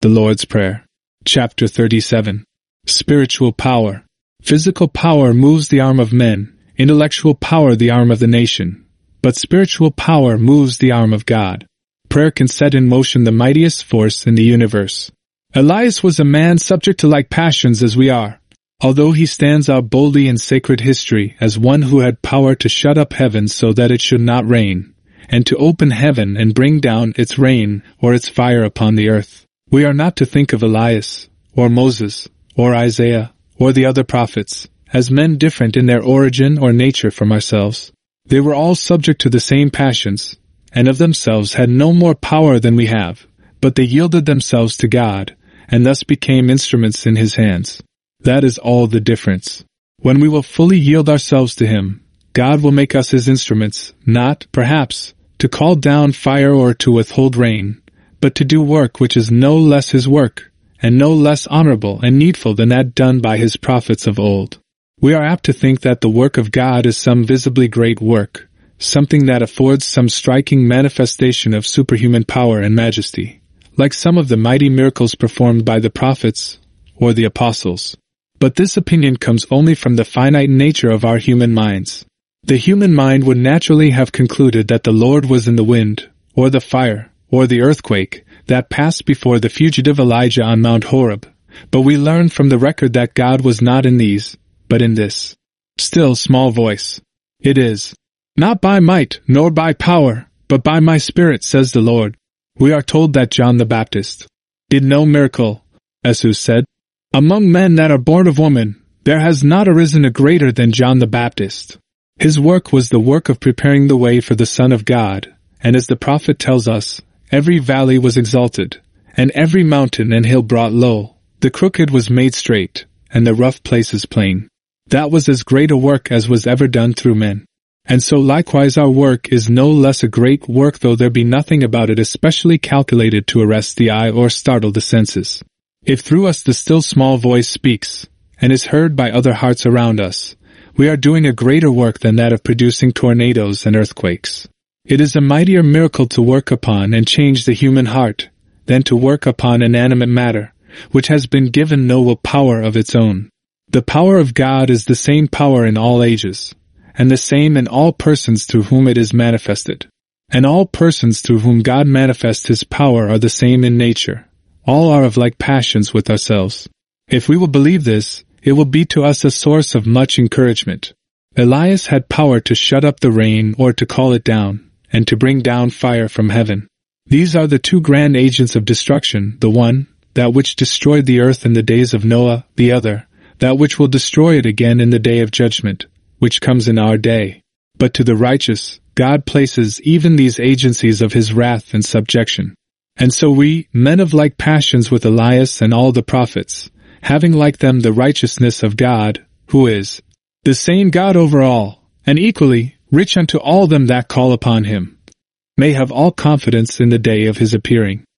The Lord's Prayer. Chapter 37. Spiritual Power. Physical power moves the arm of men, intellectual power the arm of the nation, but spiritual power moves the arm of God. Prayer can set in motion the mightiest force in the universe. Elias was a man subject to like passions as we are, although he stands out boldly in sacred history as one who had power to shut up heaven so that it should not rain, and to open heaven and bring down its rain or its fire upon the earth. We are not to think of Elias, or Moses, or Isaiah, or the other prophets, as men different in their origin or nature from ourselves. They were all subject to the same passions, and of themselves had no more power than we have, but they yielded themselves to God, and thus became instruments in His hands. That is all the difference. When we will fully yield ourselves to Him, God will make us His instruments, not, perhaps, to call down fire or to withhold rain, but to do work which is no less His work, and no less honorable and needful than that done by His prophets of old. We are apt to think that the work of God is some visibly great work, something that affords some striking manifestation of superhuman power and majesty, like some of the mighty miracles performed by the prophets or the apostles. But this opinion comes only from the finite nature of our human minds. The human mind would naturally have concluded that the Lord was in the wind, or the fire, or the earthquake that passed before the fugitive Elijah on Mount Horeb, but we learn from the record that God was not in these, but in this still small voice. It is, "Not by might, nor by power, but by my Spirit, says the Lord." We are told that John the Baptist did no miracle, as who said, "Among men that are born of woman, there has not arisen a greater than John the Baptist." His work was the work of preparing the way for the Son of God, and as the prophet tells us, every valley was exalted, and every mountain and hill brought low, the crooked was made straight, and the rough places plain. That was as great a work as was ever done through men. And so likewise our work is no less a great work, though there be nothing about it especially calculated to arrest the eye or startle the senses. If through us the still small voice speaks, and is heard by other hearts around us, we are doing a greater work than that of producing tornadoes and earthquakes. It is a mightier miracle to work upon and change the human heart than to work upon inanimate matter, which has been given no will power of its own. The power of God is the same power in all ages, and the same in all persons through whom it is manifested. And all persons through whom God manifests His power are the same in nature. All are of like passions with ourselves. If we will believe this, it will be to us a source of much encouragement. Elias had power to shut up the rain or to call it down, and to bring down fire from heaven. These are the two grand agents of destruction, the one, that which destroyed the earth in the days of Noah, the other, that which will destroy it again in the day of judgment, which comes in our day. But to the righteous, God places even these agencies of His wrath in subjection. And so we, men of like passions with Elias and all the prophets, having like them the righteousness of God, who is the same God over all, and equally rich unto all them that call upon Him, may have all confidence in the day of His appearing.